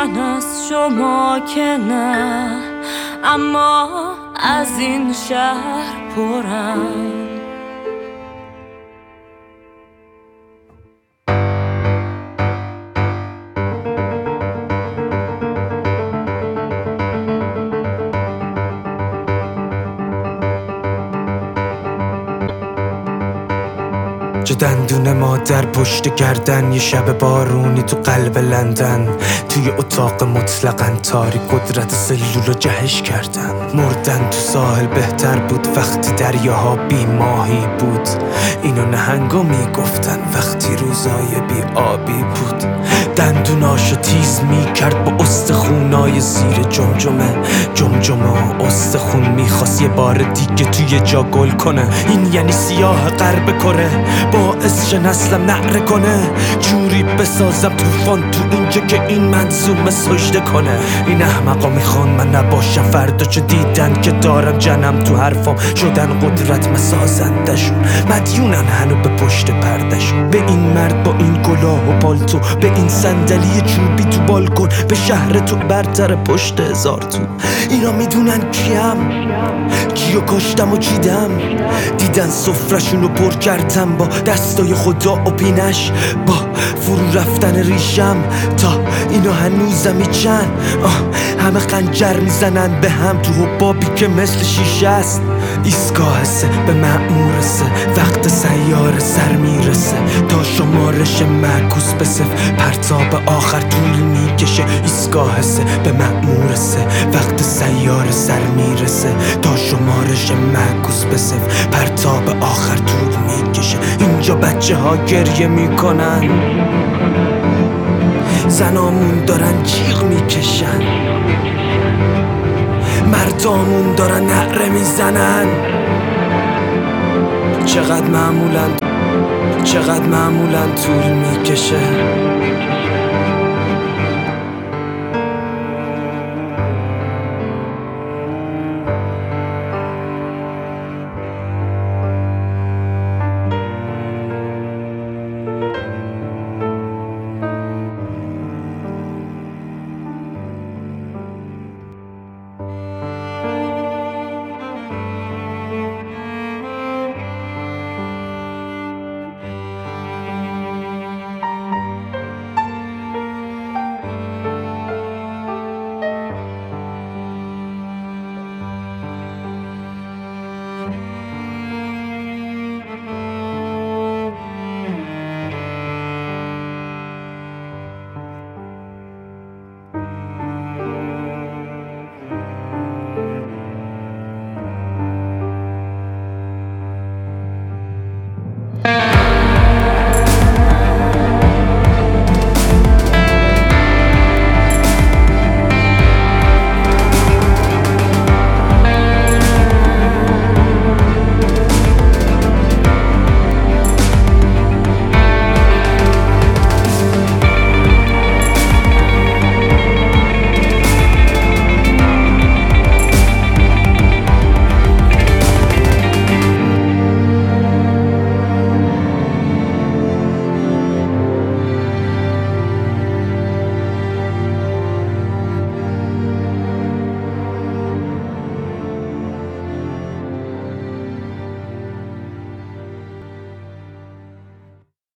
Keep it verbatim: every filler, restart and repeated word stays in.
من از شما که نه، اما از این شهر پرم. چه دندون مادر پشت گردن، یه شب بارونی تو قلب لندن، توی اتاق مطلقاً تاری قدرت سلول رو جهش کردن. مردن تو ساحل بهتر بود وقتی دریاها بی ماهی بود، اینو نهنگا میگفتن وقتی روزای بی آبی بود. دندوناشو تیز میکرد با استخونای زیر جمجمه، جمجمه استخون میخواست یه بار دیگه توی جا گل کنه. این یعنی سیاه غرب کره، باعث شه نسلم نعره کنه، جوری بسازم طوفان تو اینجا که این منظومه سجده کنه. این احمقا میخوان من نباشم فردا، چه دیدن که دارم جنم تو حرفام، شدن قدرت مسازندشون، مدیونن هنو به پشت پردشون. به این مرد با این کلاه و پالتو، به این صندلی چوبی تو بالکن، به شهر تو برتر پشت هزار تو. اینا میدونن کیم، کیو کشتم و چیدم، دیدن سفرشونو پر کردم با دستای خدا و پینش، با فرو رفتن ریشم تا اینا هنوزم ایچن. همه خنجر میزنن به هم تو حبابی که مثل شیشه است. ایستگاه سه به مأمورسه، وقت سیاره سر میرسه، تا شمارش معکوس به صفر، پرتاب آخر طول میکشه. ایستگاه سه به مأمورسه، وقت سیاره سر میرسه، تا شمارش معکوس به صفر، پرتاب آخر طول میکشه. اینجا بچه ها گریه میکنن، زنامون دارن جیغ میکشن، مردامون دارن نعره میزنن. چقدر معمولن، چقدر معمولن طول میکشه.